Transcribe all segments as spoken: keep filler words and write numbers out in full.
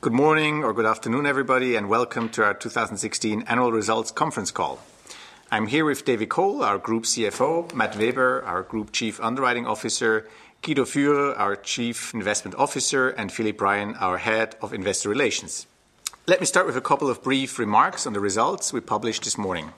Good morning or good afternoon, everybody, and welcome to our two thousand sixteen Annual Results Conference Call. I'm here with David Cole, our Group C F O, Matt Weber, our Group Chief Underwriting Officer, Guido Führer, our Chief Investment Officer, and Philip Ryan, our Head of Investor Relations. Let me start with a couple of brief remarks on the results we published this morning.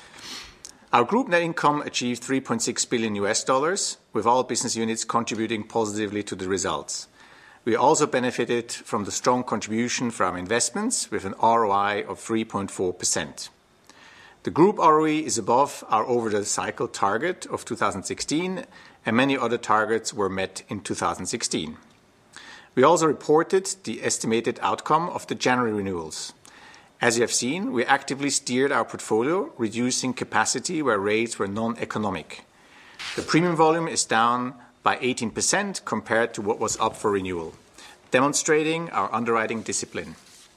Our group net income achieved three point six billion U S dollars, with all business units contributing positively to the results. We also benefited from the strong contribution from investments with an R O I of three point four percent. The group R O E is above our over-the-cycle target of two thousand sixteen, and many other targets were met in two thousand sixteen. We also reported the estimated outcome of the January renewals. As you have seen, we actively steered our portfolio, reducing capacity where rates were non-economic. The premium volume is down by eighteen percent compared to what was up for renewal, demonstrating our underwriting discipline.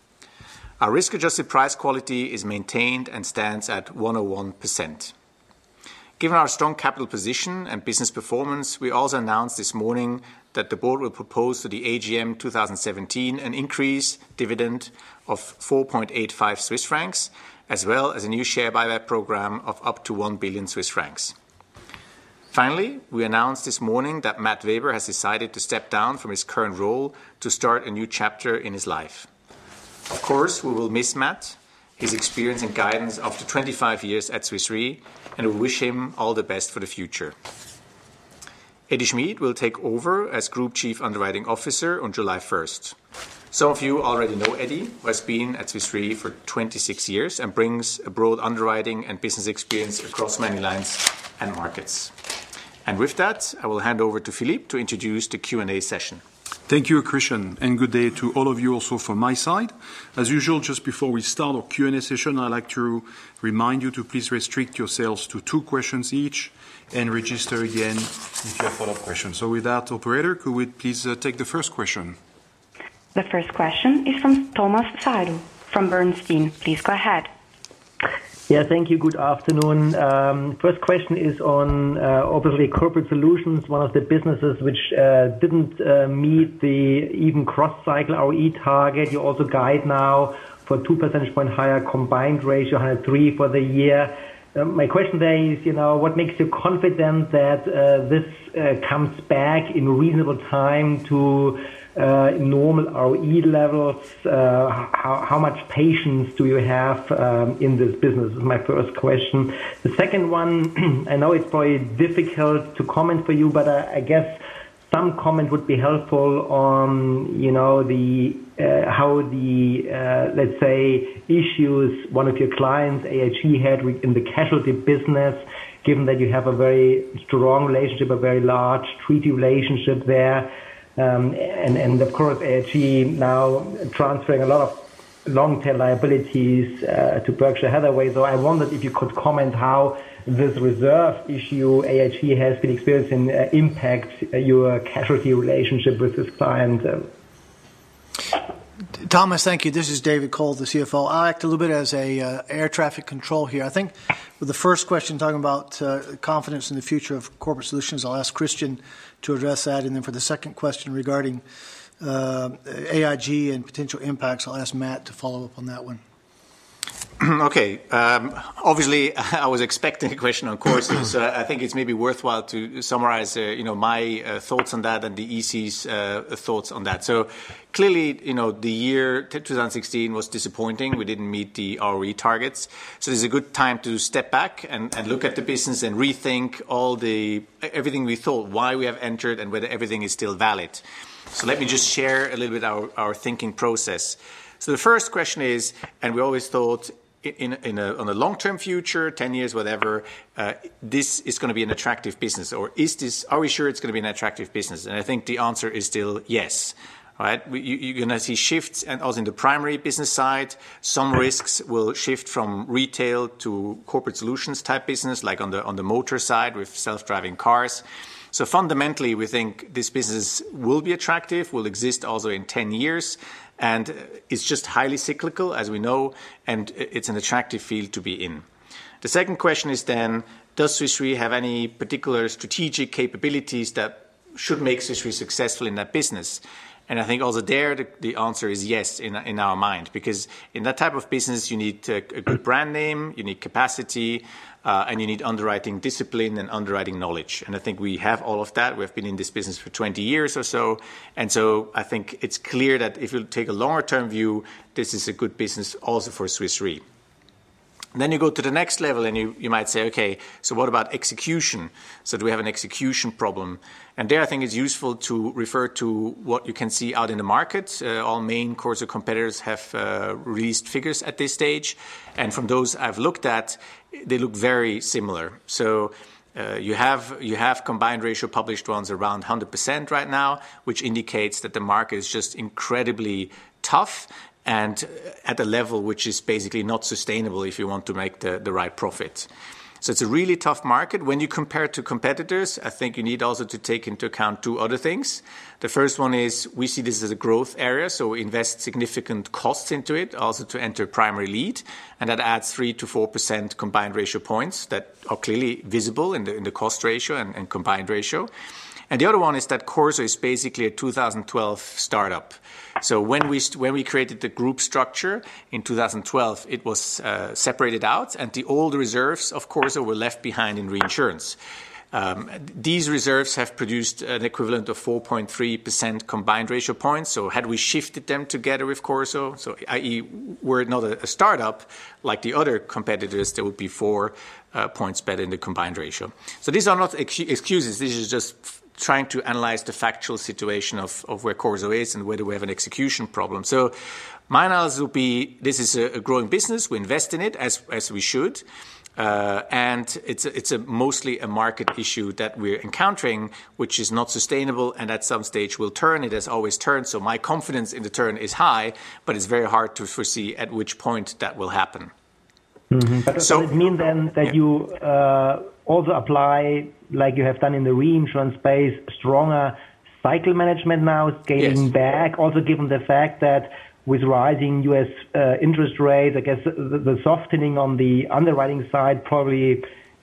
Our risk-adjusted price quality is maintained and stands at one hundred one percent. Given our strong capital position and business performance, we also announced this morning that the board will propose to the A G M twenty seventeen an increased dividend of four point eight five Swiss francs, as well as a new share buyback program of up to one billion Swiss francs. Finally, we announced this morning that Matt Weber has decided to step down from his current role to start a new chapter in his life. Of course, we will miss Matt, his experience and guidance after twenty-five years at Swiss Re, and we wish him all the best for the future. Eddie Schmid will take over as Group Chief Underwriting Officer on July first. Some of you already know Eddie, who has been at Swiss Re for twenty-six years and brings a broad underwriting and business experience across many lines and markets. And with that, I will hand over to Philippe to introduce the Q and A session. Thank you, Christian, and good day to all of you also from my side. As usual, just before we start our Q and A session, I'd like to remind you to please restrict yourselves to two questions each and register again if you have follow-up questions. So with that, operator, could we please uh, take the first question? The first question is from Thomas Seidel from Bernstein. Please go ahead. Yeah, thank you. Good afternoon. Um, first question is on uh, obviously Corporate Solutions, one of the businesses which uh, didn't uh, meet the even cross-cycle R O E target. You also guide now for two percentage point higher combined ratio, one hundred three for the year. Um, my question there is, you know, what makes you confident that uh, this uh, comes back in reasonable time to uh, normal R O E levels? Uh, how, how much patience do you have um, in this business is my first question. The second one, I know it's probably difficult to comment for you, but I, I guess some comment would be helpful on, you know, the uh, how the, uh, let's say, issues one of your clients, A I G, had in the casualty business, given that you have a very strong relationship, a very large treaty relationship there. Um, and, and, of course, A I G now transferring a lot of long-tail liabilities uh, to Berkshire Hathaway. So I wondered if you could comment how this reserve issue A I G has been experiencing uh, impact uh, your casualty relationship with this client. Um, Thomas, thank you. This is David Cole, the C F O. I'll act a little bit as a uh, air traffic control here. I think with the first question talking about uh, confidence in the future of Corporate Solutions, I'll ask Christian to address that. And then for the second question regarding uh, A I G and potential impacts, I'll ask Matt to follow up on that one. Okay. Um, obviously, I was expecting a question on Corsos. So I think it's maybe worthwhile to summarize, uh, you know, my uh, thoughts on that and the E C's uh, thoughts on that. So clearly, you know, the year twenty sixteen was disappointing. We didn't meet the R O E targets. So there's a good time to step back and, and look at the business and rethink all the everything we thought, why we have entered, and whether everything is still valid. So let me just share a little bit our, our thinking process. So the first question is, and we always thought in, in a, on a long-term future, ten years, whatever, uh, this is going to be an attractive business, or is this? Are we sure it's going to be an attractive business? And I think the answer is still yes. Right? We, you, you're going to see shifts, and also in the primary business side, some risks will shift from retail to corporate solutions type business, like on the on the motor side with self-driving cars. So fundamentally, we think this business will be attractive, will exist also in ten years, and it's just highly cyclical, as we know, and it's an attractive field to be in. The second question is then, does Swiss Re have any particular strategic capabilities that should make Swiss Re successful in that business? And I think also there the, the answer is yes in, in our mind, because in that type of business you need a, a good brand name, you need capacity, uh, and you need underwriting discipline and underwriting knowledge. And I think we have all of that. We've been in this business for twenty years or so. And so I think it's clear that if you take a longer term view, this is a good business also for Swiss Re. And then you go to the next level and you, you might say, okay, so what about execution? So do we have an execution problem? And there I think it's useful to refer to what you can see out in the market. Uh, all main CorSo competitors have uh, released figures at this stage. And from those I've looked at, they look very similar. So uh, you have you have combined ratio published ones around one hundred percent right now, which indicates that the market is just incredibly tough and at a level which is basically not sustainable if you want to make the, the right profit. So it's a really tough market. When you compare to competitors, I think you need also to take into account two other things. The first one is we see this as a growth area, so we invest significant costs into it, also to enter primary lead, and that adds three to four percent combined ratio points that are clearly visible in the, in the cost ratio and, and combined ratio. And the other one is that CorSo is basically a two thousand twelve startup. So when we when we created the group structure in two thousand twelve, it was uh, separated out, and the old reserves of CorSo were left behind in reinsurance. Um, these reserves have produced an equivalent of four point three percent combined ratio points. So had we shifted them together with CorSo, so that is, were it not a, a startup like the other competitors, there would be four uh, points better in the combined ratio. So these are not ex- excuses. This is just f- trying to analyze the factual situation of, of where CorSo is and whether we have an execution problem. So my analysis would be this is a, a growing business. We invest in it as as we should. Uh, and it's a, it's a mostly a market issue that we're encountering, which is not sustainable and at some stage will turn. It has always turned. So my confidence in the turn is high, but it's very hard to foresee at which point that will happen. Mm-hmm. But so, does it mean then that yeah. you uh, also apply, like you have done in the reinsurance space, stronger cycle management now, scaling yes. back, also given the fact that with rising U S uh, interest rates, I guess the, the softening on the underwriting side probably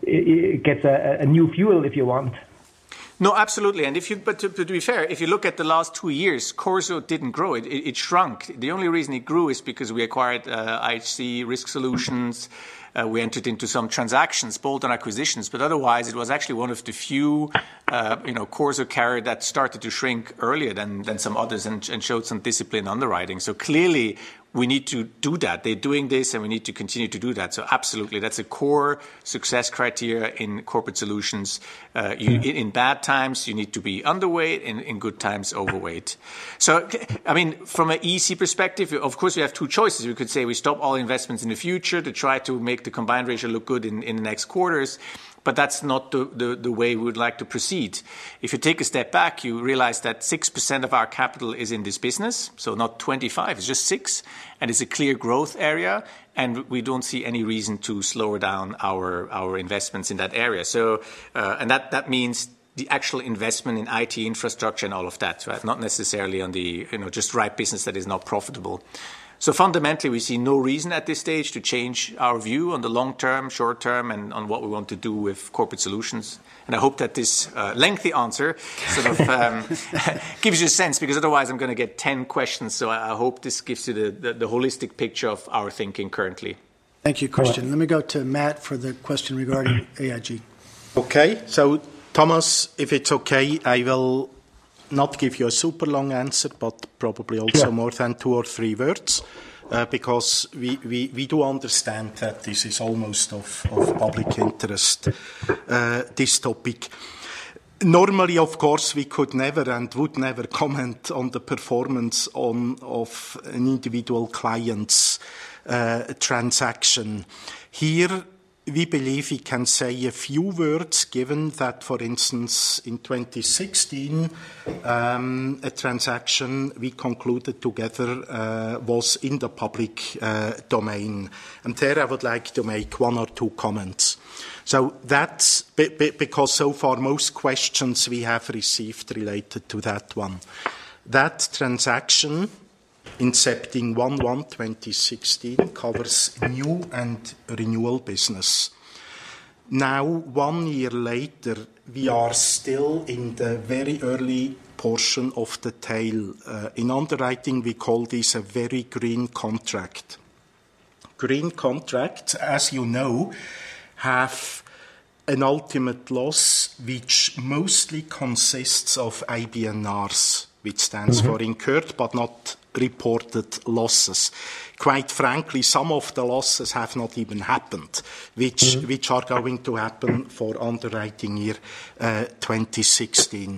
gets a, a new fuel, if you want. No, absolutely. And if you, but to, to be fair, if you look at the last two years, CorSo didn't grow. It, it, it shrunk. The only reason it grew is because we acquired uh, I H C Risk Solutions. Uh, we entered into some transactions, bolt-on acquisitions, but otherwise it was actually one of the few, uh, you know, CorSo carrier that started to shrink earlier than, than some others and, and showed some discipline underwriting. So clearly we need to do that. They're doing this and we need to continue to do that. So absolutely, that's a core success criteria in corporate solutions. Uh, you, in, in bad times, you need to be underweight, and in good times, overweight. So, I mean, from an E C perspective, of course, we have two choices. We could say we stop all investments in the future to try to make the combined ratio look good in, in the next quarters. But that's not the, the, the way we would like to proceed. If you take a step back, you realize that six percent of our capital is in this business. So not twenty-five, it's just six. And it's a clear growth area. And we don't see any reason to slow down our, our investments in that area. So, uh, and that, that means the actual investment in I T infrastructure and all of that, right? Not necessarily on the, you know, just right business that is not profitable. So fundamentally, we see no reason at this stage to change our view on the long term, short term, and on what we want to do with corporate solutions. And I hope that this uh, lengthy answer sort of um, gives you a sense, because otherwise I'm going to get ten questions. So I hope this gives you the, the, the holistic picture of our thinking currently. Thank you, Christian. Let me go to Matt for the question regarding A I G. Okay. So, Thomas, if it's okay, I will not give you a super long answer, but probably also yeah. more than two or three words, uh, because we, we, we do understand that this is almost of, of public interest, uh, this topic. Normally, of course, we could never and would never comment on the performance on, of an individual client's uh, transaction. Here, we believe we can say a few words, given that, for instance, in twenty sixteen, um, a transaction we concluded together uh, was in the public uh, domain. And there I would like to make one or two comments. So that's be- be- because so far most questions we have received related to that one. That transaction, incepting one one twenty sixteen, covers new and renewal business. Now, one year later, we are still in the very early portion of the tail. Uh, in underwriting, we call this a very green contract. Green contracts, as you know, have an ultimate loss which mostly consists of I B N Rs, which stands mm-hmm. for incurred but not reported losses. Quite frankly, some of the losses have not even happened, which mm-hmm. which are going to happen for underwriting year uh, twenty sixteen.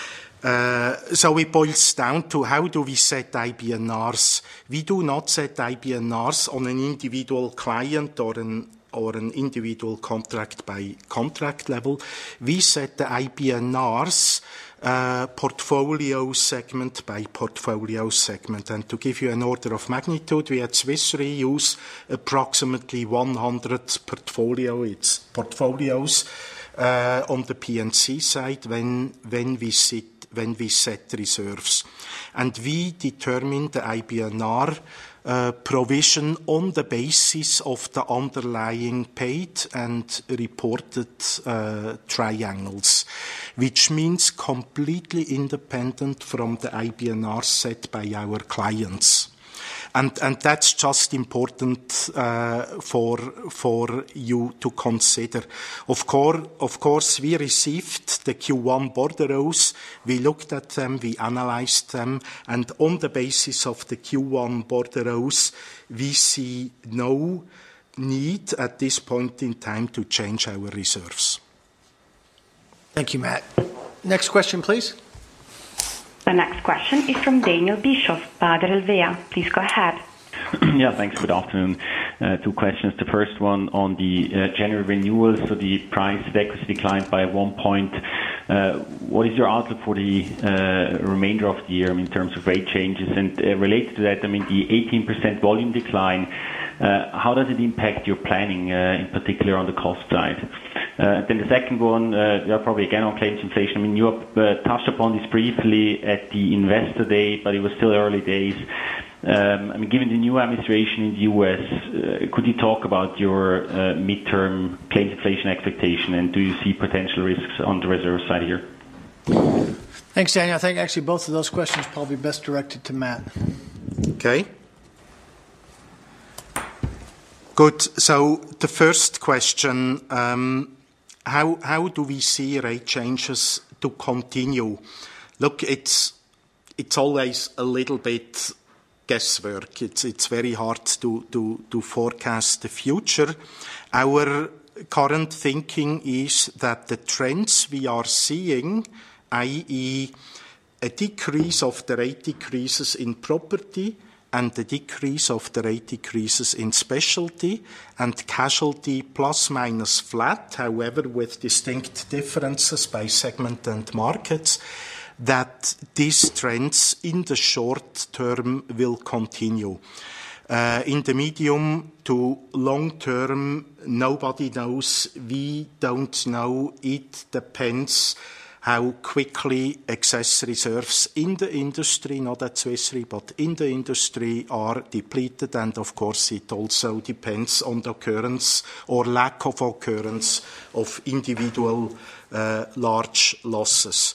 Uh, so it boils down to how do we set I B N Rs. We do not set I B N Rs on an individual client or an or an individual contract by contract level. We set the I B N Rs uh, portfolio segment by portfolio segment. And to give you an order of magnitude, we at Swiss Re use approximately one hundred portfolio, it's portfolios uh, on the P and C side when when we sit when we set reserves. And we determine the I B N R uh, provision on the basis of the underlying paid and reported uh, triangles, which means completely independent from the I B N R set by our clients. And, and that's just important uh, for for you to consider. Of course, of course, we received the Q one bordereaux. We looked at them, we analyzed them, and on the basis of the Q one bordereaux, we see no need at this point in time to change our reserves. Thank you, Matt. Next question, please. The next question is from Daniel Bischoff, Baader Helvea. Please go ahead. Yeah, thanks. Good afternoon. Uh, two questions. The first one on the uh, January renewals. So the price adequacy declined by one point. Uh, what is your outlook for the uh, remainder of the year in terms of rate changes? And uh, related to that, I mean, the eighteen percent volume decline, uh, how does it impact your planning, uh, in particular on the cost side? Uh, then the second one, uh, yeah, probably again on claims inflation. I mean, you uh, touched upon this briefly at the Investor Day, but it was still early days. Um, I mean, given the new administration in the U S, uh, could you talk about your uh, midterm claims inflation expectation, and do you see potential risks on the reserve side here? Thanks, Daniel. I think actually both of those questions are probably best directed to Matt. Okay. Good. So the first question, um, how how do we see rate changes to continue? Look, it's it's always a little bit guesswork. It's it's very hard to to to forecast the future. Our current thinking is that the trends we are seeing, that is a decrease of the rate decreases in property and the decrease of the rate decreases in specialty, and casualty plus minus flat, however with distinct differences by segment and markets, that these trends in the short term will continue. Uh, in the medium to long term, nobody knows. We don't know. It depends how quickly excess reserves in the industry, not at Swiss Re, but in the industry, are depleted. And of course, it also depends on the occurrence or lack of occurrence of individual uh, large losses.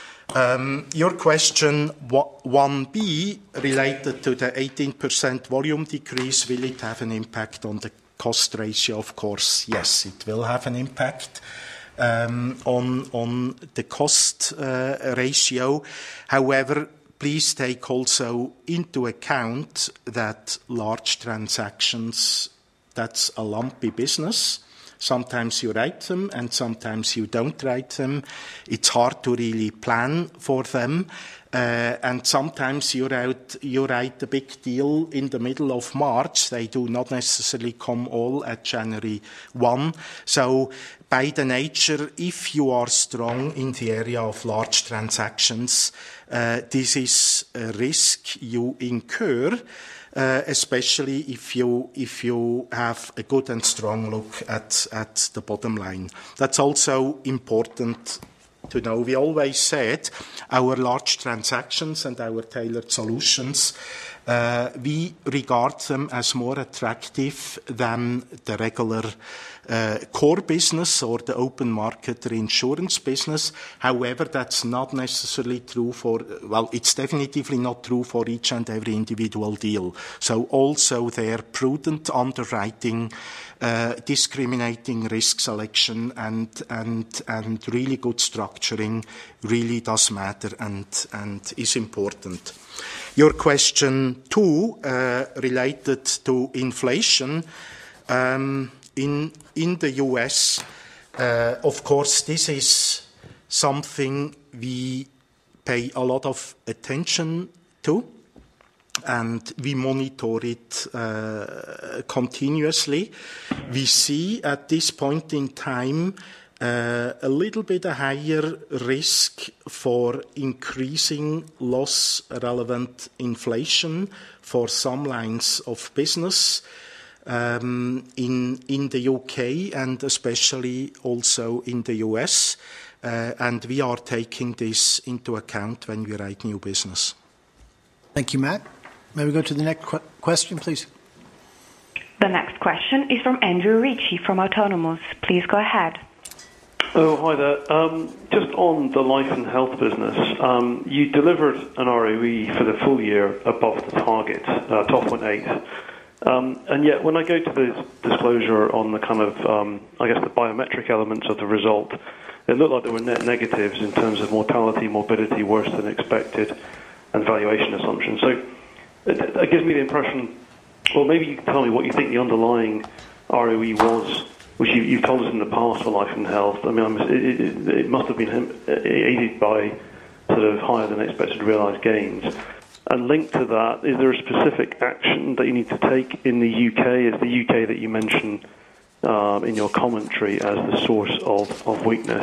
Um, your question one B related to the eighteen percent volume decrease, will it have an impact on the cost ratio? Of course, yes, it will have an impact um, on, on the cost uh, ratio. However, please take also into account that large transactions, that's a lumpy business. Sometimes you write them and sometimes you don't write them. It's hard to really plan for them. Uh, and sometimes you write, you write a big deal in the middle of March. They do not necessarily come all at January first. So by the nature, if you are strong in the area of large transactions, uh, this is a risk you incur. Uh, especially if you if you have a good and strong look at at the bottom line. That's also important to know. We always said our large transactions and our tailored solutions uh, we regard them as more attractive than the regular uh, core business or the open market reinsurance business. However, that's not necessarily true for, well, it's definitively not true for each and every individual deal. So also their prudent underwriting, uh, discriminating risk selection and, and, and really good structuring really does matter and, and is important. Your question two, uh, related to inflation. Um, in, in the U S, uh, of course, this is something we pay a lot of attention to, and we monitor it uh, continuously. We see at this point in time Uh, a little bit a higher risk for increasing loss-relevant inflation for some lines of business um, in, in the U K and especially also in the U S. Uh, and we are taking this into account when we write new business. Thank you, Matt. May we go to the next qu- question, please? The next question is from Andrew Ritchie from Autonomous. Please go ahead. Oh, hi there. Um, just on the life and health business, um, you delivered an R O E for the full year above the target, uh, twelve point eight. Um, and yet, when I go to the disclosure on the kind of, um, I guess, the biometric elements of the result, it looked like there were net negatives in terms of mortality, morbidity, worse than expected, and valuation assumptions. So it, it gives me the impression, well, maybe you can tell me what you think the underlying R O E was, which you, you've told us in the past for life and health. I mean, I'm, it, it, it must have been aided by sort of higher than expected realised gains. And linked to that, is there a specific action that you need to take in the U K? Is the U K that you mentioned um, in your commentary as the source of, of weakness?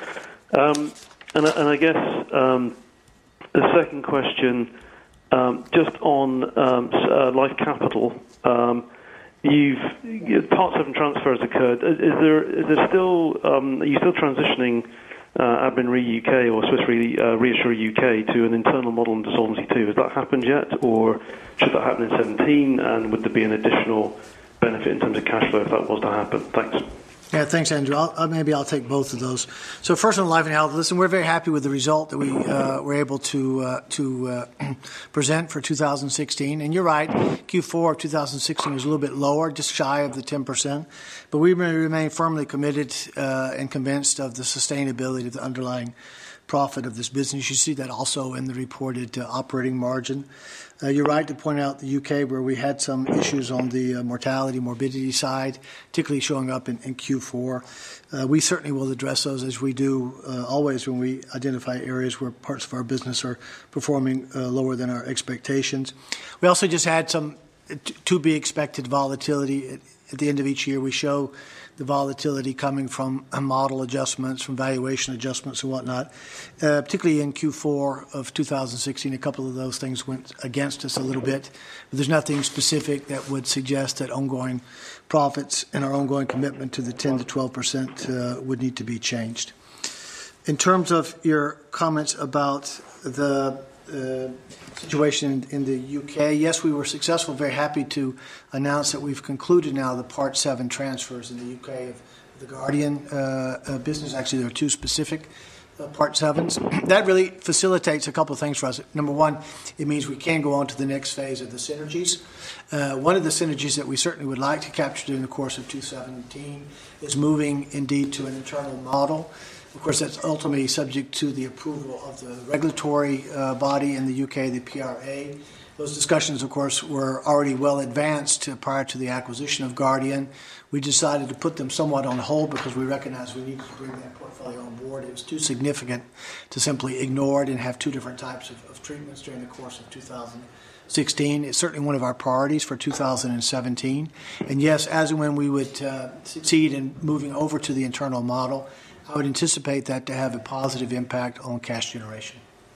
Um, and, and I guess um, the second question, um, just on um, uh, life capital. Um, You've Part seven transfers occurred. Is there is there still um, are you still transitioning uh, Admin Re U K or Swiss Re uh, Reassure U K to an internal model under Solvency two? Has that happened yet, or should that happen in seventeen? And would there be an additional benefit in terms of cash flow if that was to happen? Thanks. Yeah, thanks, Andrew. I'll, uh, maybe I'll take both of those. So first on life and health, listen, we're very happy with the result that we uh, were able to uh, to uh, present for two thousand sixteen. And you're right, Q four of two thousand sixteen was a little bit lower, just shy of the ten percent. But we remain firmly committed uh, and convinced of the sustainability of the underlying profit of this business. You see that also in the reported uh, operating margin. Uh, you're right to point out the U K, where we had some issues on the uh, mortality, morbidity side, particularly showing up in, in Q four. Uh, we certainly will address those, as we do uh, always when we identify areas where parts of our business are performing uh, lower than our expectations. We also just had some t- to be expected volatility. At, at the end of each year, we show the volatility coming from model adjustments, from valuation adjustments and whatnot. Uh, particularly in Q four of two thousand sixteen, a couple of those things went against us a little bit. But there's nothing specific that would suggest that ongoing profits and our ongoing commitment to the ten to twelve percent uh, would need to be changed. In terms of your comments about the uh, situation in the U K, yes, we were successful. Very happy to announce that we've concluded now the Part seven transfers in the U K of the Guardian uh, uh, business. Actually, there are two specific uh, Part sevens. That really facilitates a couple of things for us. Number one, it means we can go on to the next phase of the synergies. Uh, one of the synergies that we certainly would like to capture during the course of two thousand seventeen is moving indeed to an internal model. Of course, that's ultimately subject to the approval of the regulatory uh, body in the U K, the P R A. Those discussions, of course, were already well advanced prior to the acquisition of Guardian. We decided to put them somewhat on hold because we recognized we needed to bring that portfolio on board. It was too significant to simply ignore it and have two different types of, of treatments during the course of two thousand sixteen. It's certainly one of our priorities for two thousand seventeen. And yes, as and when we would uh, succeed in moving over to the internal model, I would anticipate that to have a positive impact on cash generation.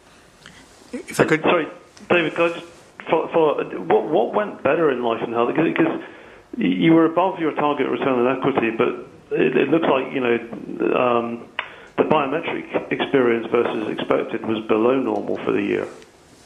If I could, sorry, David, could I just follow, follow what, what went better in life and health? Because, because you were above your target return on equity, but it, it looks like, you know, um, the biometric experience versus expected was below normal for the year.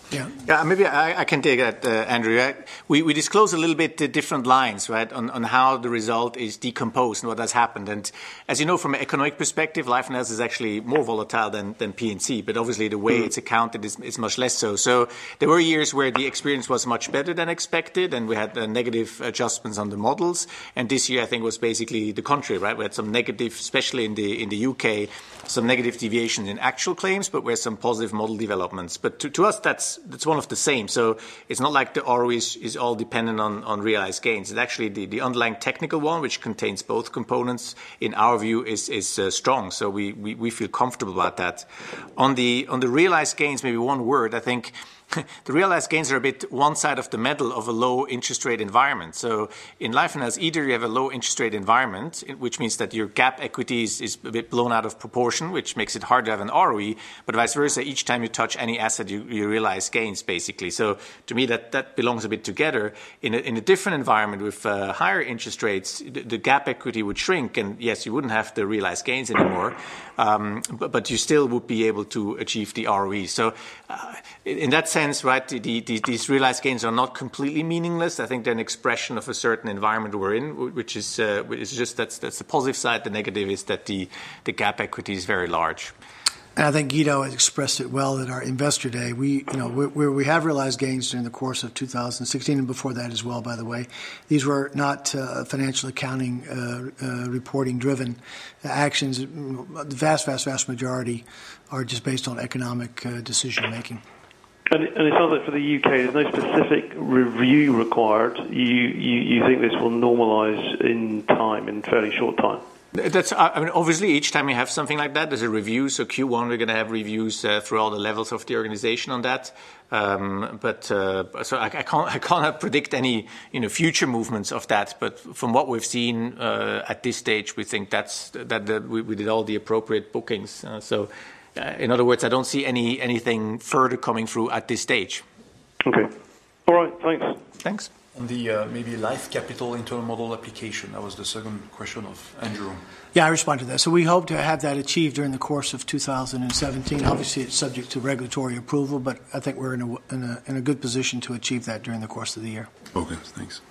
Yeah, yeah. Maybe I, I can take that, uh, Andrew. Right? We we disclose a little bit the different lines, right, on, on how the result is decomposed and what has happened. And as you know, from an economic perspective, life and health is actually more volatile than, than P and C. But obviously, the way mm. it's accounted is, is much less so. So there were years where the experience was much better than expected, and we had uh, negative adjustments on the models. And this year, I think, was basically the contrary, right? We had some negative, especially in the in the U K, some negative deviations in actual claims, but with some positive model developments. But to, to us, that's that's one of the same. So it's not like the R O E is, is all dependent on, on realized gains. It's actually the, the underlying technical one, which contains both components, in our view, is is uh, strong. So we, we, we feel comfortable about that. On the on the realized gains, maybe one word, I think. The realized gains are a bit one side of the medal of a low interest rate environment. So in life and health, either you have a low interest rate environment, which means that your gap equity is, is a bit blown out of proportion, which makes it hard to have an R O E, but vice versa, each time you touch any asset, you, you realize gains, basically. So to me, that, that belongs a bit together. In a, in a different environment with uh, higher interest rates, the, the gap equity would shrink, and yes, you wouldn't have the realized gains anymore, um, but, but you still would be able to achieve the R O E. So uh, in that sense, sense, right, the, the, these realized gains are not completely meaningless. I think they're an expression of a certain environment we're in, which is, uh, which is just that's, that's the positive side. The negative is that the, the gap equity is very large. And I think Guido has expressed it well at our Investor Day. We, you know, where we have realized gains during the course of two thousand sixteen and before that as well, by the way. These were not uh, financial accounting uh, uh, reporting-driven actions. The vast, vast, vast majority are just based on economic uh, decision-making. And it, and it sounds like for the U K, there's no specific review required. You, you, you think this will normalise in time, in fairly short time? That's, I mean, obviously, each time you have something like that, there's a review. So Q one, we're going to have reviews uh, through all the levels of the organization on that. Um, but uh, so I, I can't, I can't predict any, you know, future movements of that. But from what we've seen uh, at this stage, we think that's that, that we, we did all the appropriate bookings. Uh, so, uh, in other words, I don't see any anything further coming through at this stage. Okay. All right. Thanks. Thanks. On the uh, maybe life capital internal model application, that was the second question of Andrew. Yeah, I respond to that. So we hope to have that achieved during the course of two thousand seventeen. Obviously, it's subject to regulatory approval, but I think we're in a, in a, in a good position to achieve that during the course of the year. Okay, thanks.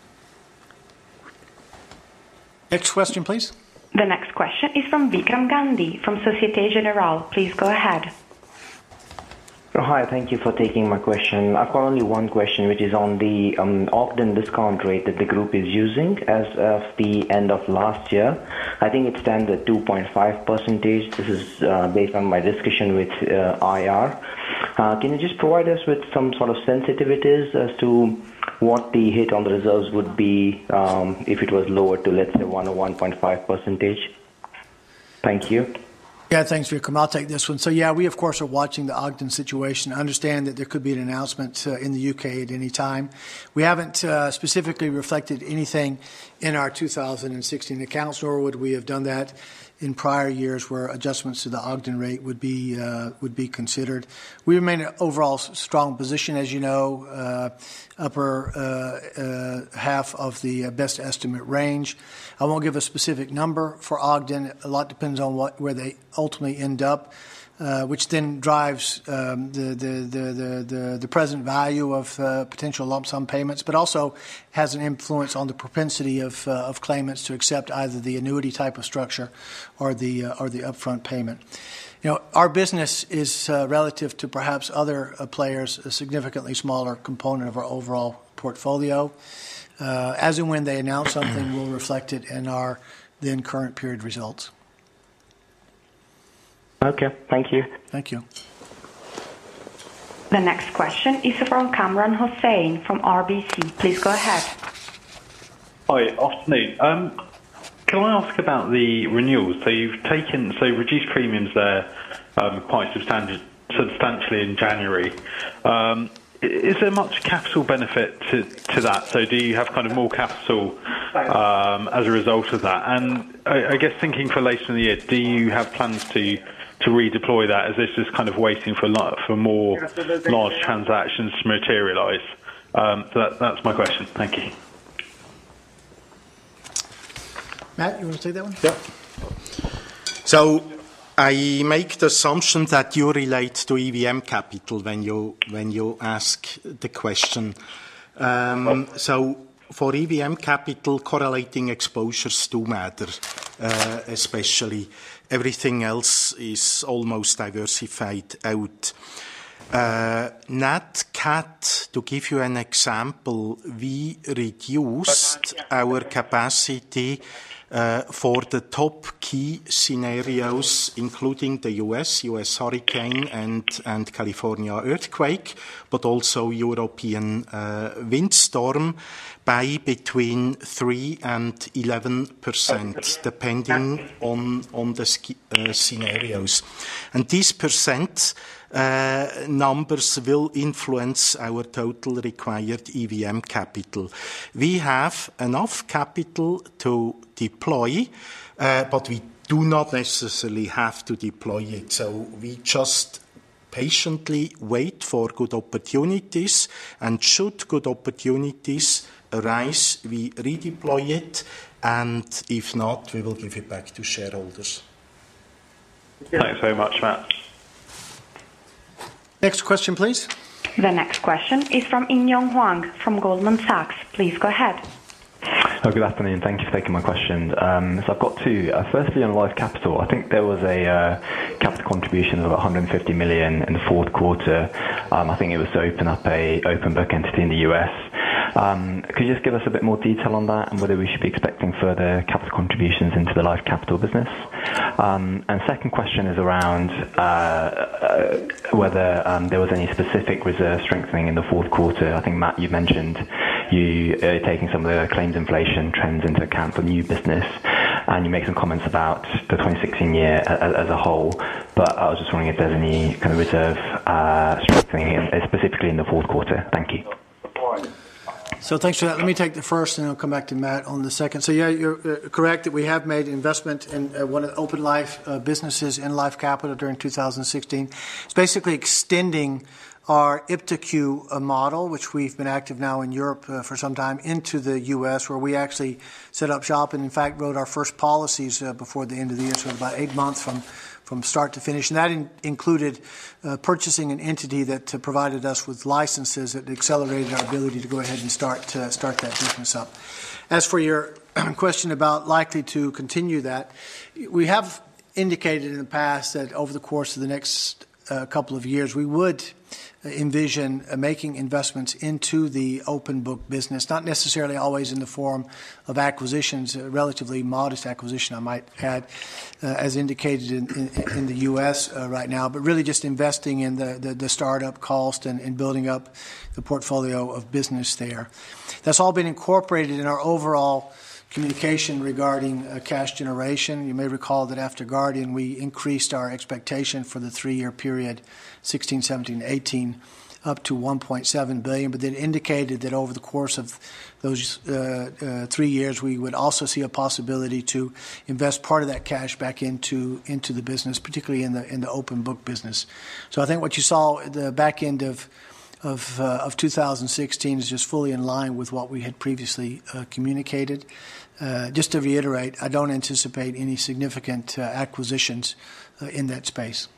Next question, please. The next question is from Vikram Gandhi from Societe Generale. Please go ahead. Hi, thank you for taking my question. I've got only one question, which is on the um, Ogden discount rate that the group is using as of the end of last year. I think it stands at two point five percent. This is uh, based on my discussion with uh, I R. Uh, can you just provide us with some sort of sensitivities as to what the hit on the reserves would be um, if it was lower to, let's say, one or one point five percentage? Thank you. Yeah, thanks, Vikram. I'll take this one. So, yeah, we, of course, are watching the Ogden situation. Understand that there could be an announcement uh, in the U K at any time. We haven't uh, specifically reflected anything in our two thousand sixteen accounts, nor would we have done that in prior years where adjustments to the Ogden rate would be uh, would be considered. We remain in an overall strong position, as you know, uh, upper uh, uh, half of the best estimate range. I won't give a specific number for Ogden. A lot depends on what where they ultimately end up, uh, which then drives um, the, the, the, the, the, the present value of uh, potential lump sum payments, but also has an influence on the propensity of, uh, of claimants to accept either the annuity type of structure or the, uh, or the upfront payment. You know, our business is uh, relative to perhaps other uh, players a significantly smaller component of our overall portfolio. Uh, as and when they announce something, we'll reflect it in our then current period results. Okay, thank you. Thank you. The next question is from Kamran Hossain from R B C. Please go ahead. Hi, afternoon. Um, can I ask about the renewals? So you've taken, so reduced premiums there um, quite substanti- substantially in January. Um, is there much capital benefit to, to that? So do you have kind of more capital um, as a result of that? And I, I guess thinking for later in the year, do you have plans to to redeploy that? Is this just kind of waiting for for more large transactions to materialise? Um, so that, that's my question. Thank you. Matt, you want to take that one? Yeah. So I make the assumption that you relate to E V M capital when you when you ask the question. Um, so for E V M capital, correlating exposures do matter, uh, especially. Everything else is almost diversified out. Uh, Nat Cat, to give you an example, we reduced our capacity uh, for the top key scenarios, including the U S, U S hurricane and, and California earthquake, but also European uh, windstorm, by between three and eleven percent, depending on, on the ski, uh, scenarios. And these percent Uh, numbers will influence our total required E V M capital. We have enough capital to deploy, uh, but we do not necessarily have to deploy it. So we just patiently wait for good opportunities, and should good opportunities arise, we redeploy it, and if not, we will give it back to shareholders. Thanks very much, Matt. Next question, please. The next question is from In-Yong Huang from Goldman Sachs. Please go ahead. Oh, good afternoon. Thank you for taking my question. Um, so I've got two. Uh, firstly, on Life Capital, I think there was a uh, capital contribution of one hundred fifty million in the fourth quarter. Um, I think it was to open up a open book entity in the U S. Um, could you just give us a bit more detail on that and whether we should be expecting further capital contributions into the Life Capital business? Um, and second question is around uh, uh, whether um, there was any specific reserve strengthening in the fourth quarter. I think, Matt, you mentioned you uh, taking some of the claims inflation trends into account for new business, and you make some comments about the twenty sixteen year as, as a whole, but I was just wondering if there's any kind of reserve uh, strengthening in, specifically in the fourth quarter. Thank you. So thanks for that. Let me take the first, and I'll come back to Matt on the second. So yeah, you're uh, correct that we have made investment in uh, one of the Open Life uh, businesses in Life Capital during two thousand sixteen. It's basically extending our iptiQ uh, model, which we've been active now in Europe uh, for some time, into the U S, where we actually set up shop and, in fact, wrote our first policies uh, before the end of the year, so about eight months from from start to finish. And that in, included uh, purchasing an entity that uh, provided us with licenses that accelerated our ability to go ahead and start uh, start that business up. As for your question about likely to continue that, we have indicated in the past that over the course of the next uh, couple of years, we would envision uh, making investments into the open book business, not necessarily always in the form of acquisitions, a relatively modest acquisition, I might add, uh, as indicated in, in, in the U S uh, right now, but really just investing in the, the, the startup cost and, and building up the portfolio of business there. That's all been incorporated in our overall communication regarding uh, cash generation. You may recall that after Guardian, we increased our expectation for the three-year period, sixteen, seventeen, eighteen, up to one point seven billion dollars, but then indicated that over the course of those uh, uh, three years, we would also see a possibility to invest part of that cash back into into the business, particularly in the in the open book business. So I think what you saw at the back end of of, uh, of two thousand sixteen is just fully in line with what we had previously uh, communicated. Uh, just to reiterate, I don't anticipate any significant uh, acquisitions uh, in that space.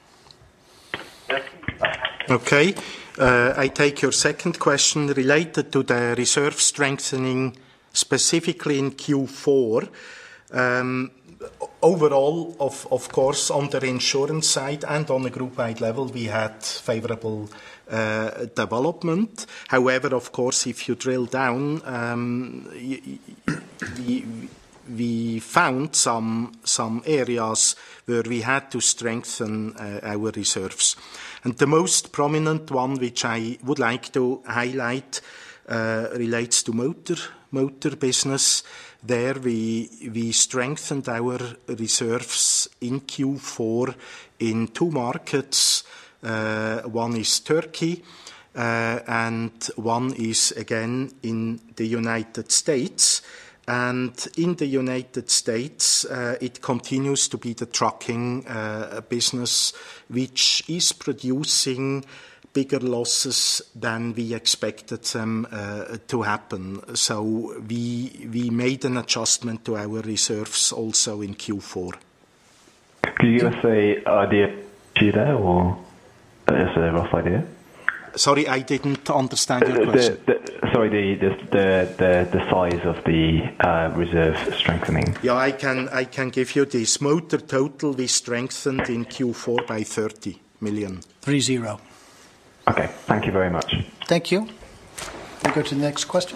Okay. Uh, I take your second question related to the reserve strengthening specifically in Q four. Um, overall, of, of course, on the insurance side and on a group-wide level, we had favorable uh, development. However, of course, if you drill down, um, we, we found some, some areas where we had to strengthen uh, our reserves. And the most prominent one, which I would like to highlight, uh, relates to motor motor business. There we we strengthened our reserves in Q four in two markets. Uh, one is Turkey, uh, and one is again in the United States. And in the United States, uh, it continues to be the trucking uh, business, which is producing bigger losses than we expected them uh, to happen. So we we made an adjustment to our reserves also in Q four. Could you give us an idea there, or just a rough idea? Sorry, I didn't understand your question. The, the, sorry, the, the the the size of the uh, reserve strengthening. Yeah, I can I can give you this. Motor total we strengthened in Q four by thirty million. Three zero. Okay, thank you very much. Thank you. We'll go to the next question.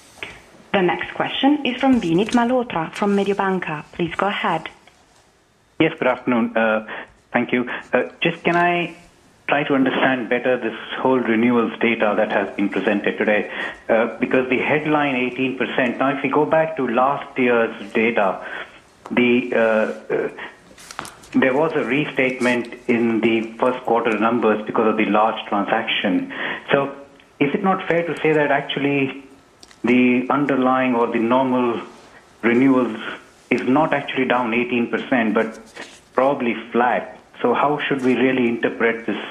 The next question is from Vinit Malhotra from Mediobanca. Please go ahead. Yes, good afternoon. Uh, thank you. Uh, just can I try to understand better this whole renewals data that has been presented today, uh, because the headline eighteen percent, now if we go back to last year's data, the uh, uh, there was a restatement in the first quarter numbers because of the large transaction. So is it not fair to say that actually the underlying or the normal renewals is not actually down eighteen percent but probably flat? So how should we really interpret this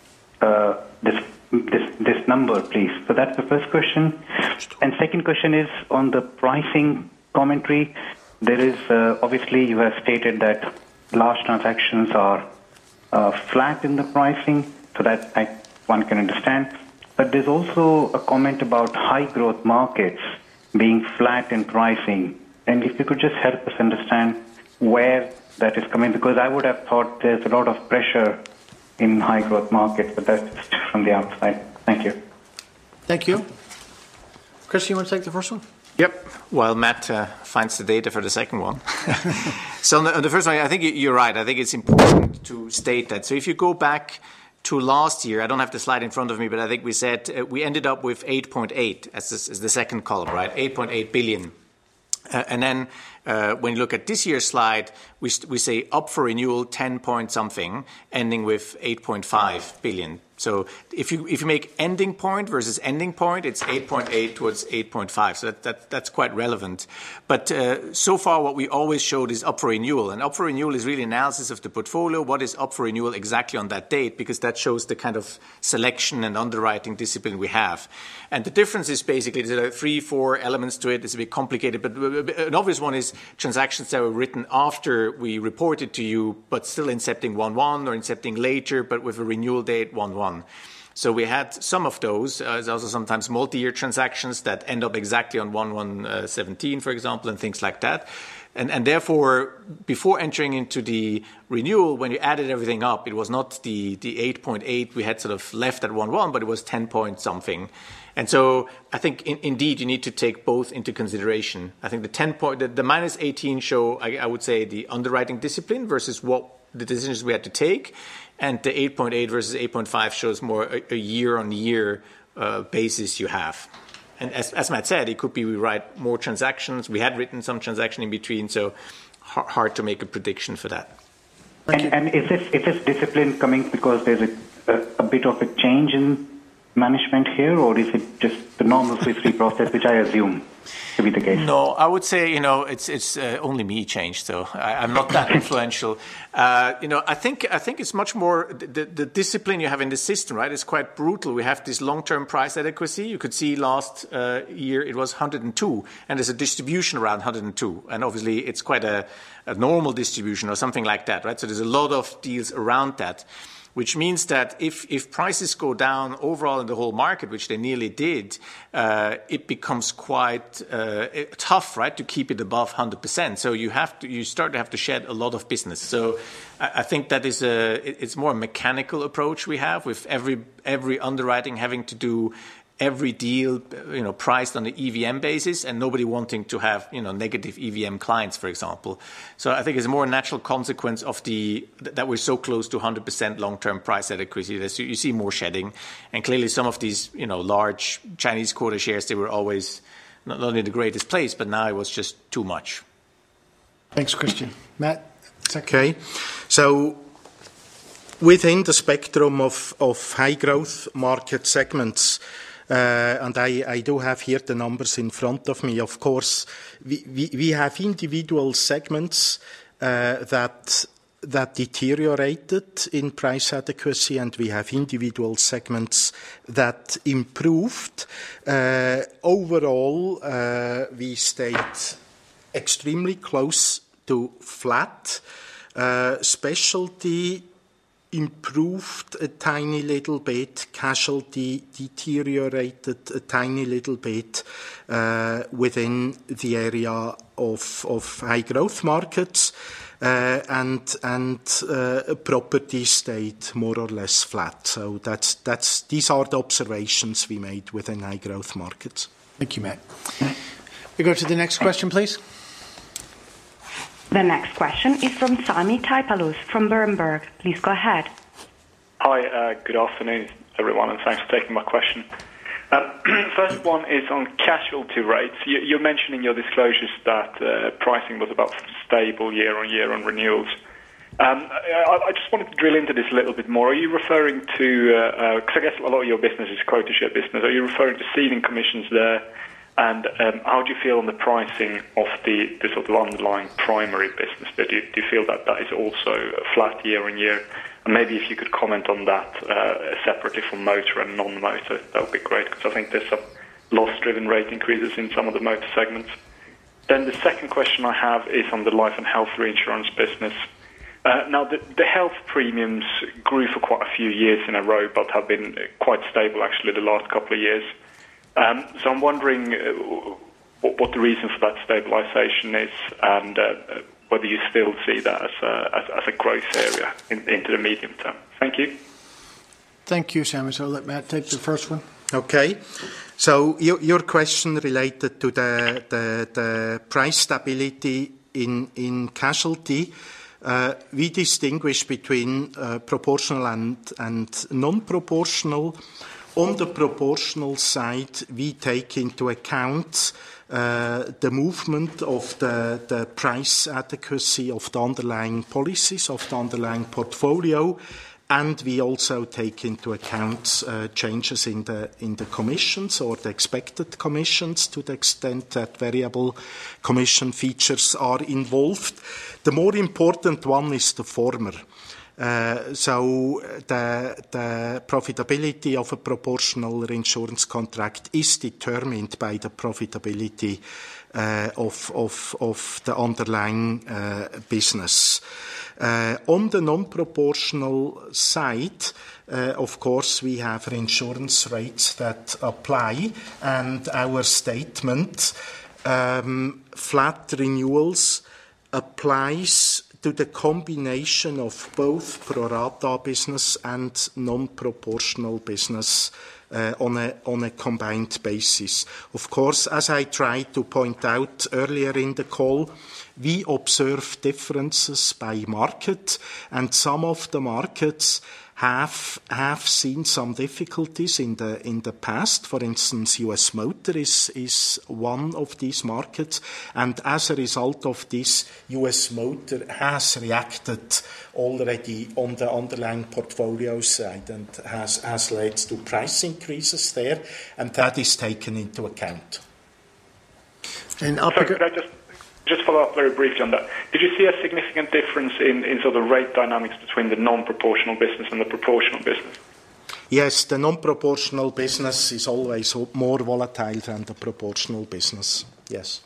uh, this this this number, please? So that's the first question. And second question is on the pricing commentary. There is uh, obviously you have stated that large transactions are uh, flat in the pricing, so that I, one can understand. But there's also a comment about high growth markets being flat in pricing. And if you could just help us understand where that is coming, because I would have thought there's a lot of pressure in high growth markets, but that's just from the outside. Thank you. Thank you. Chris, you want to take the first one? Yep. While Matt uh, finds the data for the second one. So on the, on the first one, I think you're right. I think it's important to state that. So if you go back to last year, I don't have the slide in front of me, but I think we said uh, we ended up with eight point eight as, this, as the second column, right? eight point eight billion. Uh, and then uh, when you look at this year's slide, we, st- we say up for renewal ten point something, ending with eight point five billion. So if you if you make ending point versus ending point, it's eight point eight towards eight point five. So that, that that's quite relevant. But uh, so far, what we always showed is up for renewal, and up for renewal is really analysis of the portfolio. What is up for renewal exactly on that date? Because that shows the kind of selection and underwriting discipline we have. And the difference is basically there are three, four elements to it. It's a bit complicated, but an obvious one is transactions that were written after we reported to you, but still incepting one one or incepting later, but with a renewal date one one. So we had some of those. Uh, there's also sometimes multi-year transactions that end up exactly on one one seventeen, for example, and things like that. And, and therefore, before entering into the renewal, when you added everything up, it was not the, the eight point eight we had sort of left at one one, but it was ten point something. And so I think, in, indeed, you need to take both into consideration. I think the ten point, the, the minus eighteen show, I, I would say, the underwriting discipline versus what the decisions we had to take. And the eight point eight versus eight point five shows more a, a year-on-year uh, basis you have. And as, as Matt said, it could be we write more transactions. We had written some transaction in between, so h- hard to make a prediction for that. And, and is this is this discipline coming because there's a, a, a bit of a change in management here, or is it just the normal Swiss Re process, which I assume to be the case? No, I would say, you know, it's it's uh, only me changed, so I, I'm not that influential. Uh, you know, I think I think it's much more the, the discipline you have in the system, right? It's quite brutal. We have this long-term price adequacy. You could see last uh, year it was one hundred two, and there's a distribution around one hundred two, and obviously it's quite a, a normal distribution or something like that, right? So there's a lot of deals around that, which means that if, if prices go down overall in the whole market, which they nearly did, uh, it becomes quite uh, tough, right, to keep it above one hundred percent. So you have to, you start to have to shed a lot of business. So I, I think that is a, it's more a mechanical approach we have, with every every underwriting having to do every deal, you know, priced on the E V M basis, and nobody wanting to have, you know, negative E V M clients, for example. So I think it's a more natural consequence of the that we're so close to one hundred percent long-term price adequacy that you see more shedding. And clearly some of these, you know, large Chinese quota shares, they were always not only the greatest place, but now it was just too much. Thanks, Christian. Matt? Okay. So within the spectrum of, of high-growth market segments, Uh, and I, I do have here the numbers in front of me. Of course, we, we, we have individual segments uh, that that deteriorated in price adequacy, and we have individual segments that improved. Uh, overall, uh, we stayed extremely close to flat. Uh, specialty improved a tiny little bit, casualty deteriorated a tiny little bit uh, within the area of, of high growth markets, uh, and and uh, property stayed more or less flat. So that's that's these are the observations we made within high growth markets. Thank you, Matt. We go to the next question, please. The next question is from Sami Taipalus from Berenberg. Please go ahead. Hi, uh, good afternoon, everyone, and thanks for taking my question. Uh, first one is on casualty rates. You, you mentioned in your disclosures that uh, pricing was about stable year on year on renewals. Um, I, I just wanted to drill into this a little bit more. Are you referring to, because uh, uh, I guess a lot of your business is quota share business, are you referring to ceding commissions there? And um, how do you feel on the pricing of the, the sort of underlying primary business? Do you, do you feel that that is also flat year on year? And maybe if you could comment on that uh, separately from motor and non-motor, that would be great, because I think there's some loss-driven rate increases in some of the motor segments. Then the second question I have is on the life and health reinsurance business. Uh, now, the, the health premiums grew for quite a few years in a row, but have been quite stable, actually, the last couple of years. Um, so I'm wondering uh, what, what the reason for that stabilisation is, and uh, whether you still see that as a, as, as a growth area in, into the medium term. Thank you. Thank you, Sammy. So I'll let Matt take the first one. Okay. So your, your question related to the, the, the price stability in, in casualty. Uh, we distinguish between uh, proportional and, and non-proportional. On the proportional side, we take into account uh, the movement of the, the price adequacy of the underlying policies, of the underlying portfolio, and we also take into account uh, changes in the in the commissions or the expected commissions to the extent that variable commission features are involved. The more important one is the former. Uh, so the, the profitability of a proportional reinsurance contract is determined by the profitability uh, of, of, of the underlying uh, business. Uh, on the non-proportional side, uh, of course, we have reinsurance rates that apply, and our statement, um, flat renewals, applies to the combination of both pro rata business and non-proportional business uh, on a on a combined basis. Of course, as I tried to point out earlier in the call, we observe differences by market, and some of the markets have have seen some difficulties in the in the past. For instance, U S motor is is one of these markets, and as a result of this, U S motor has reacted already on the underlying portfolio side and has has led to price increases there, and that is taken into account. And I'll Sorry, could I just Just follow up very briefly on that. Did you see a significant difference in, in sort of rate dynamics between the non-proportional business and the proportional business? Yes, the non-proportional business is always more volatile than the proportional business. Yes.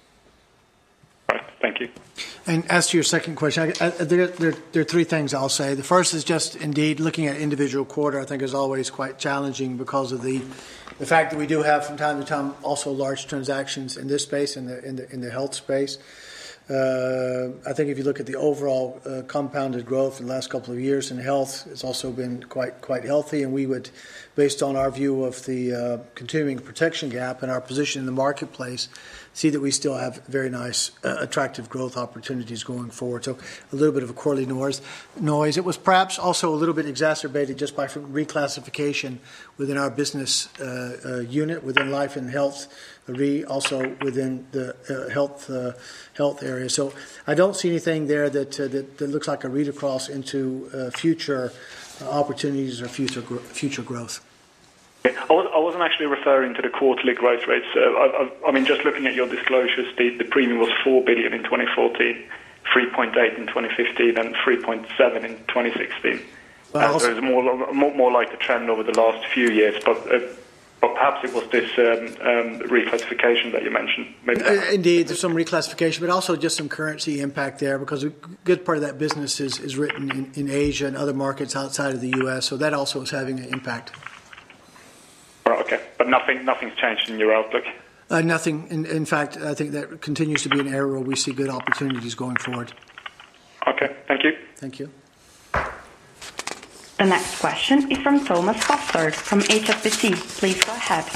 Right. Thank you. And as to your second question, I, I, there, there, there are three things I'll say. The first is just indeed looking at individual quarter, I think, is always quite challenging because of the the fact that we do have from time to time also large transactions in this space, in the in the in the health space. Uh, I think if you look at the overall uh, compounded growth in the last couple of years in health, it's also been quite quite healthy, and we would, based on our view of the uh, continuing protection gap and our position in the marketplace, see that we still have very nice, uh, attractive growth opportunities going forward. So a little bit of a quarterly noise. Noise. It was perhaps also a little bit exacerbated just by reclassification within our business uh, uh, unit, within life and health, re also within the uh, health uh, health area. So I don't see anything there that uh, that, that looks like a read across into uh, future uh, opportunities or future gro- future growth. I wasn't actually referring to the quarterly growth rates. Uh, I, I mean, just looking at your disclosures, the, the premium was four billion dollars in twenty fourteen, three point eight in twenty fifteen, and three point seven in twenty sixteen. Well, uh, so it's more, more more like the trend over the last few years. But uh, But perhaps it was this um, um, reclassification that you mentioned. Maybe uh, indeed, there's some reclassification, but also just some currency impact there, because a good part of that business is, is written in, in Asia and other markets outside of the U S, so that also is having an impact. Right, okay, but nothing, nothing's changed in your outlook? Uh, nothing. In, in fact, I think that continues to be an area where we see good opportunities going forward. Okay, thank you. Thank you. The next question is from Thomas Foster from H S B C. Please go ahead.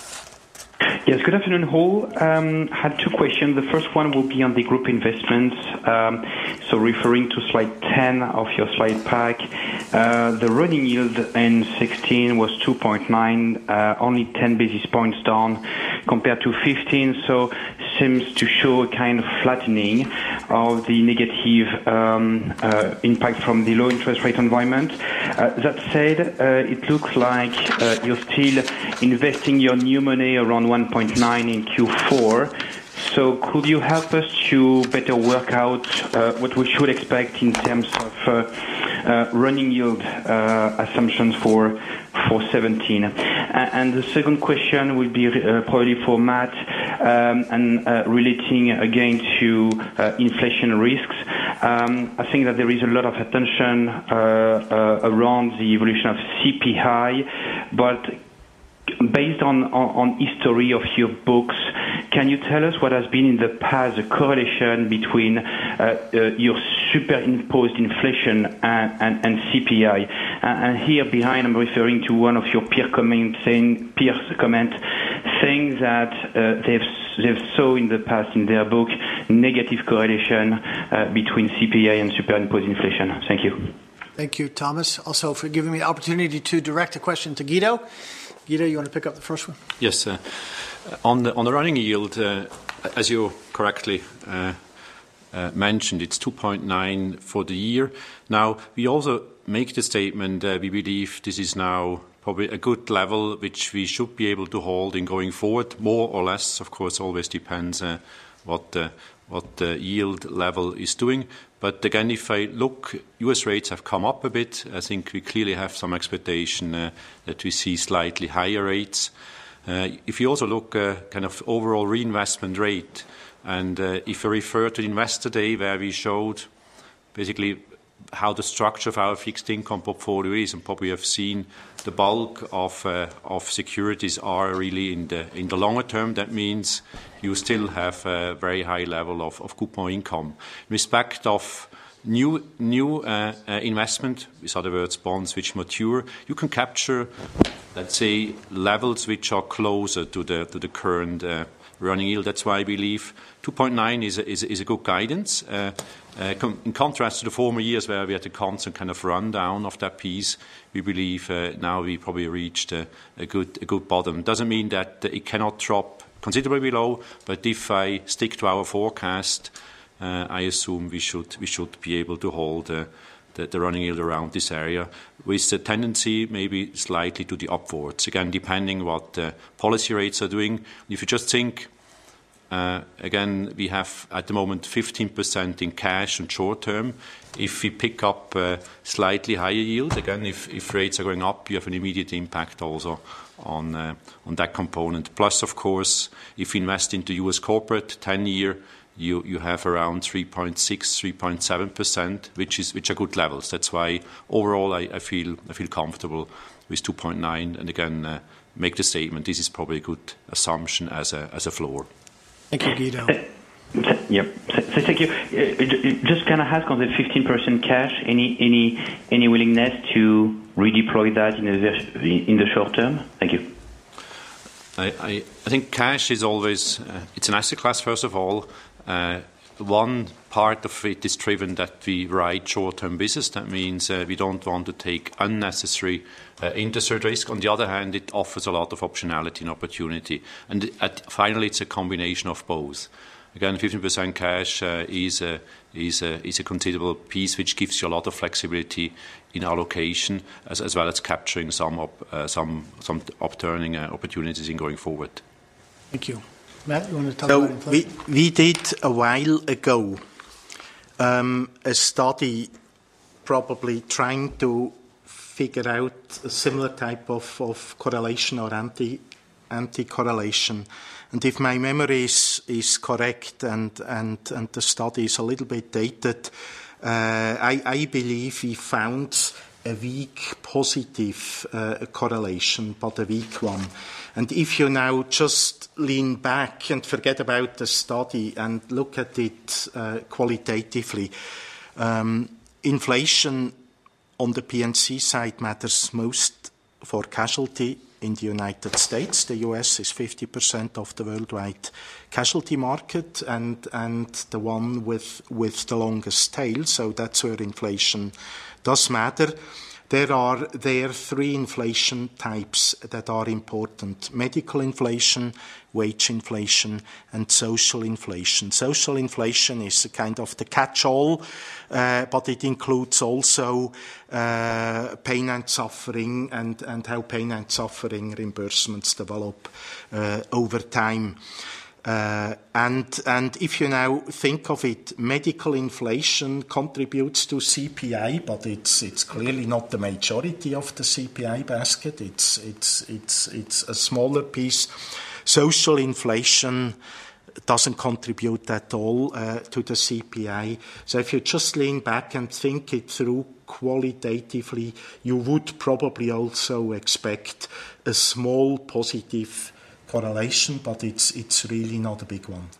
Yes, good afternoon, all. Um, I had two questions. The first one will be on the group investments. Um, so referring to slide ten of your slide pack, uh, the running yield in sixteen was two point nine, uh, only ten basis points down compared to fifteen, so seems to show a kind of flattening of the negative um, uh, impact from the low interest rate environment. Uh, that said, uh, it looks like uh, you're still investing your new money around one point nine in Q four. So could you help us to better work out uh, what we should expect in terms of uh, uh, running yield uh, assumptions for for seventeen? And the second question will be uh, probably for Matt, um, and uh, relating again to uh, inflation risks. Um, I think that there is a lot of attention uh, uh, around the evolution of C P I, but based on, on, on history of your books, can you tell us what has been in the past the correlation between uh, uh, your superimposed inflation and, and, and C P I? And here behind, I'm referring to one of your peer comment saying, peers comment saying that uh, they've they've saw in the past in their book negative correlation uh, between C P I and superimposed inflation. Thank you. Thank you, Thomas, also for giving me the opportunity to direct a question to Guido. Guido, you want to pick up the first one? Yes. Uh, on the on the running yield, uh, as you correctly uh, uh, mentioned, it's two point nine for the year. Now, we also make the statement uh, we believe this is now probably a good level which we should be able to hold in going forward. More or less, of course, always depends uh, what the what the yield level is doing. But again, if I look, U S rates have come up a bit. I think we clearly have some expectation uh, that we see slightly higher rates. Uh, if you also look uh, kind of overall reinvestment rate, and uh, if I refer to the Investor Day where we showed basically how the structure of our fixed income portfolio is, and probably have seen the bulk of uh, of securities are really in the in the longer term. That means you still have a very high level of, of coupon income. In respect of new new uh, uh, investment, with other words, bonds which mature, you can capture, let's say, levels which are closer to the to the current uh, running yield. That's why I believe two point nine is a, is a, is a good guidance. Uh, uh, com- in contrast to the former years where we had a constant kind of rundown of that piece, we believe uh, now we probably reached a, a good a good bottom. Doesn't mean that it cannot drop considerably below, but if I stick to our forecast, uh, I assume we should we should be able to hold uh, the, the running yield around this area, with the tendency maybe slightly to the upwards. Again, depending what uh, policy rates are doing. If you just think, uh, again, we have at the moment fifteen percent in cash and short term. If we pick up uh, slightly higher yield, again, if, if rates are going up, you have an immediate impact also on uh, on that component. Plus, of course, if you invest into U S corporate ten-year, you you have around three point six, three point seven percent, which is which are good levels. That's why overall I, I feel I feel comfortable with two point nine. And again, uh, make the statement: this is probably a good assumption as a as a floor. Thank you, Guido. Yep. So, so thank you. Uh, just kind of ask on the fifteen percent cash. Any any any willingness to redeploy that in the in the short term? Thank you. I I, I think cash is always uh, it's an asset class. First of all, uh, one part of it is driven that we write short-term business. That means uh, we don't want to take unnecessary uh, interest rate risk. On the other hand, it offers a lot of optionality and opportunity. And at, finally, it's a combination of both. Again, fifteen percent cash uh, is, a, is, a, is a considerable piece which gives you a lot of flexibility in allocation, as, as well as capturing some up, uh, some some upturning uh, opportunities in going forward. Thank you. Matt, you want to talk so about inflation? We, we did a while ago um, a study probably trying to figure out a similar type of, of correlation or anti anti-correlation. And if my memory is, is correct and, and, and the study is a little bit dated, uh, I, I believe we found a weak positive uh, correlation, but a weak one. And if you now just lean back and forget about the study and look at it uh, qualitatively, um, inflation on the P and C side matters most for casualty in the United States. The U S is fifty percent of the worldwide casualty market and, and the one with, with the longest tail, so that's where inflation does matter. There are there are three inflation types that are important: medical inflation, wage inflation, and social inflation. Social inflation is a kind of the catch-all, uh, but it includes also uh, pain and suffering and, and how pain and suffering reimbursements develop uh, over time. Uh, and, and if you now think of it, medical inflation contributes to C P I, but it's, it's clearly not the majority of the C P I basket. It's, it's, it's, it's a smaller piece. Social inflation doesn't contribute at all uh, to the C P I. So if you just lean back and think it through qualitatively, you would probably also expect a small positive correlation, but it's it's really not a big one.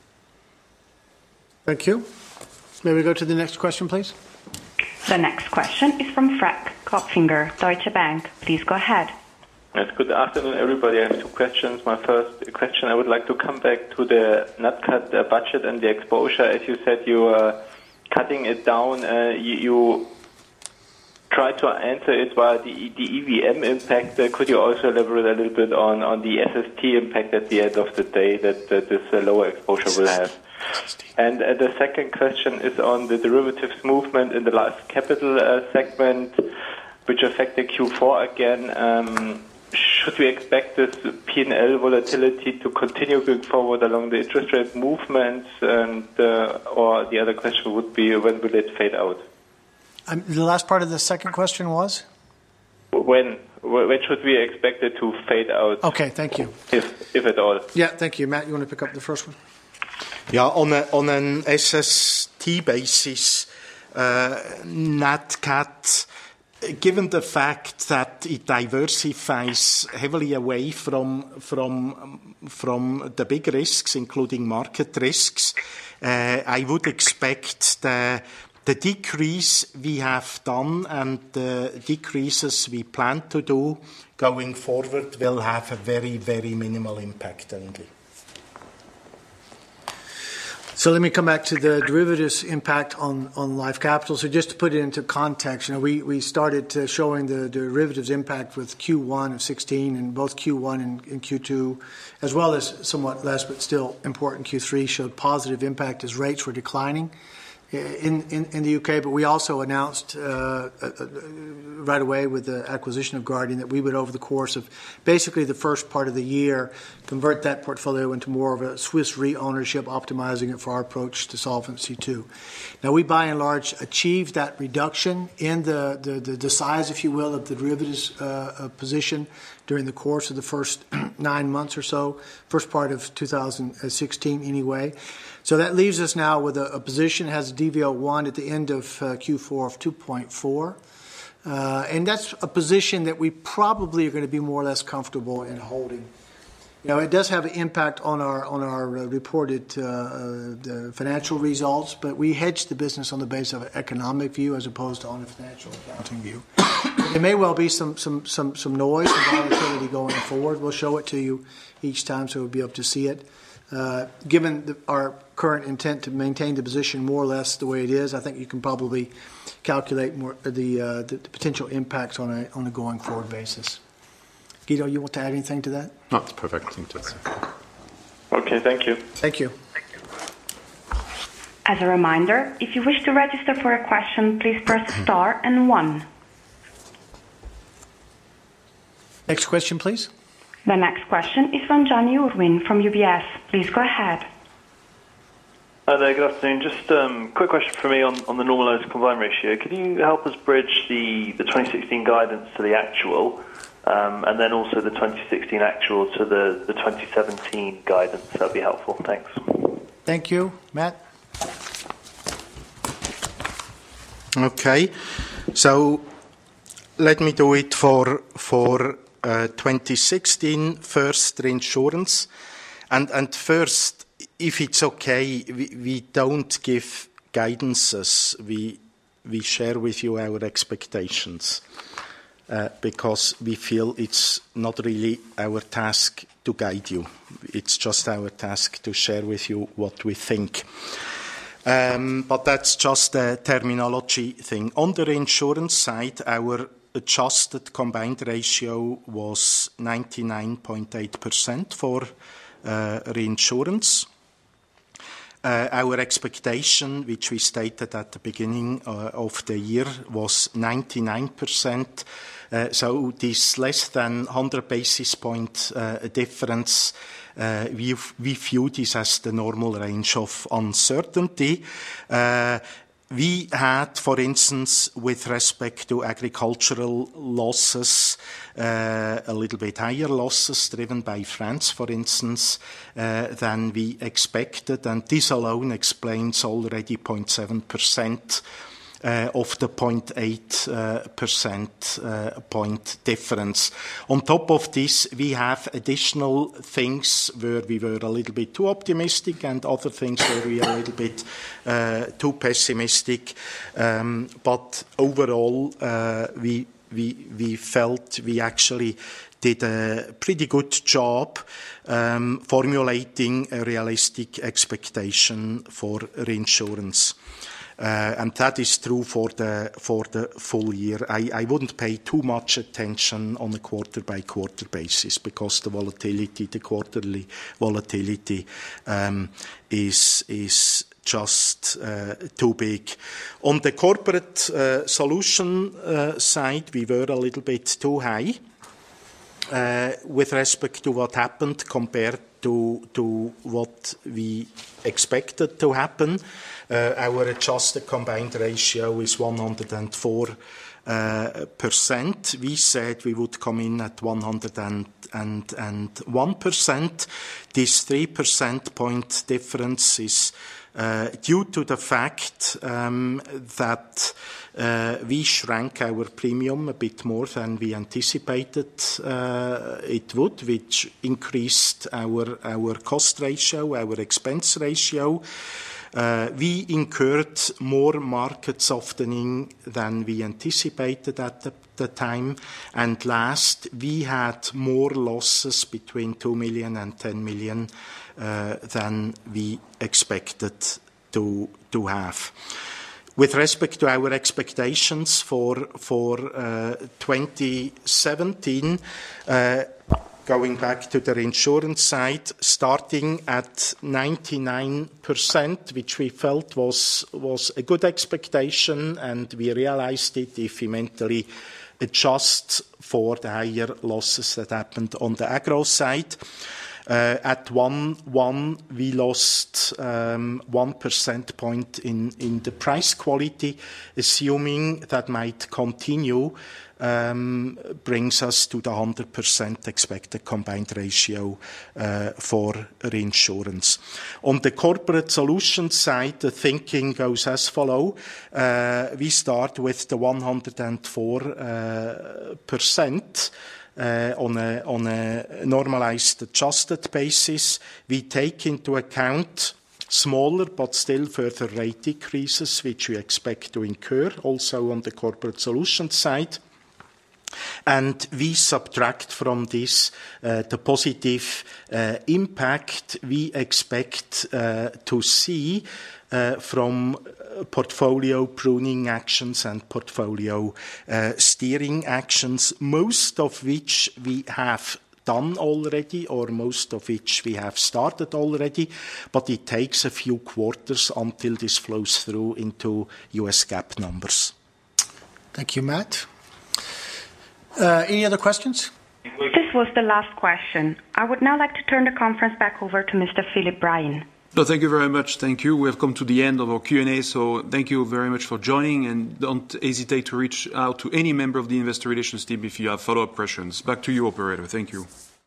Thank you. May we go to the next question, please? The next question is from Frank Kopfinger, Deutsche Bank. Please go ahead. Yes, good afternoon, everybody. I have two questions. My first question, I would like to come back to the Nat Cat uh, budget and the exposure. As you said, you are cutting it down. Uh, you, you try to answer it via the, the E V M impact. Uh, could you also elaborate a little bit on, on the S S T impact at the end of the day that, that this uh, lower exposure will have? And uh, the second question is on the derivatives movement in the life capital uh, segment, which affected Q four again. Um, should we expect this P and L volatility to continue going forward along the interest rate movements? And uh, or the other question would be, when will it fade out? Um, the last part of the second question was? When when should we expect it to fade out? Okay, thank you. If if at all. Yeah, thank you. Matt, you want to pick up the first one? Yeah, on, a, on an S S T basis, uh, Nat Cat, given the fact that it diversifies heavily away from, from, from the big risks, including market risks, uh, I would expect the The decrease we have done and the decreases we plan to do going forward will have a very, very minimal impact only. So let me come back to the derivatives impact on, on life capital. So just to put it into context, you know, we, we started uh, showing the derivatives impact with Q one of sixteen, and both Q one and, and Q two, as well as somewhat less but still important Q three, showed positive impact as rates were declining In, in, in the U K, but we also announced uh, uh, right away with the acquisition of Guardian that we would, over the course of basically the first part of the year, convert that portfolio into more of a Swiss Re ownership, optimizing it for our approach to Solvency two. Now, we by and large achieved that reduction in the, the, the, the size, if you will, of the derivatives uh, position during the course of the first nine months or so, first part of two thousand sixteen anyway. So that leaves us now with a, a position that has a D V O one at the end of uh, Q four of two point four. Uh, and that's a position that we probably are going to be more or less comfortable in holding. You know, it does have an impact on our on our uh, reported uh, the financial results, but we hedge the business on the basis of an economic view as opposed to on a financial accounting view. There may well be some some some some noise and volatility going forward. We'll show it to you each time, so we'll be able to see it. Uh, given the, our current intent to maintain the position more or less the way it is, I think you can probably calculate more the uh, the, the potential impacts on a on a going forward basis. Guido, you want to add anything to that? No, it's perfect. I think that's okay. Thank you. Thank you. As a reminder, if you wish to register for a question, please press star and one. Next question, please. The next question is from Johnny Urwin from U B S. Please go ahead. Hi there, good afternoon. Just a um, quick question for me on, on the normalised combined ratio. Can you help us bridge the, the twenty sixteen guidance to the actual? Um, and then also the twenty sixteen actual to the, the twenty seventeen guidance. That would be helpful. Thanks. Thank you. Matt? Okay. So let me do it for for uh, twenty sixteen first, reinsurance. And, and first, if it's okay, we, we don't give guidances. We, we share with you our expectations. Uh, because we feel it's not really our task to guide you. It's just our task to share with you what we think. Um, but that's just a terminology thing. On the reinsurance side, our adjusted combined ratio was ninety-nine point eight percent for uh, reinsurance. Uh, our expectation, which we stated at the beginning uh, of the year, was ninety-nine percent. Uh, so this less than one hundred basis point uh, difference, uh, we, we view this as the normal range of uncertainty. Uh, We had, for instance, with respect to agricultural losses, uh, a little bit higher losses driven by France, for instance, uh, than we expected, and this alone explains already zero point seven percent Uh, of the zero point eight percent uh, uh, point difference. On top of this, we have additional things where we were a little bit too optimistic and other things where we are a little bit uh, too pessimistic. Um, but overall, uh, we, we, we felt we actually did a pretty good job um, formulating a realistic expectation for reinsurance. Uh, and that is true for the for the full year. I, I wouldn't pay too much attention on a quarter-by-quarter basis because the volatility, the quarterly volatility, um, is is just uh, too big. On the corporate uh, solution uh, side, we were a little bit too high uh, with respect to what happened compared to to what we expected to happen. Uh, our adjusted combined ratio is one hundred four percent. Uh, we said we would come in at one hundred one percent. This three percent point difference is uh, due to the fact um, that uh, we shrank our premium a bit more than we anticipated uh, it would, which increased our, our cost ratio, our expense ratio. Uh, we incurred more market softening than we anticipated at the, the time. And last, we had more losses between two million and ten million uh, than we expected to, to have. With respect to our expectations for, for uh, twenty seventeen, uh, going back to the reinsurance side, starting at ninety-nine percent, which we felt was, was a good expectation, and we realized it if we mentally adjust for the higher losses that happened on the agro side. Uh, at one one, we lost um, one percent point in, in the price quality, assuming that might continue. Um, brings us to the one hundred percent expected combined ratio uh, for reinsurance. On the corporate solutions side, the thinking goes as follows. Uh, we start with the one hundred four percent. Uh, on a, on a normalized adjusted basis. We take into account smaller but still further rate decreases, which we expect to incur also on the corporate solutions side. And we subtract from this uh, the positive uh, impact we expect uh, to see uh, from portfolio pruning actions and portfolio uh, steering actions, most of which we have done already, or most of which we have started already, but it takes a few quarters until this flows through into U S GAAP numbers. Thank you, Matt. Uh, any other questions? This was the last question. I would now like to turn the conference back over to Mister Philip Bryan. No, thank you very much. Thank you. We have come to the end of our Q and A, so thank you very much for joining, and don't hesitate to reach out to any member of the Investor Relations team if you have follow-up questions. Back to you, operator. Thank you.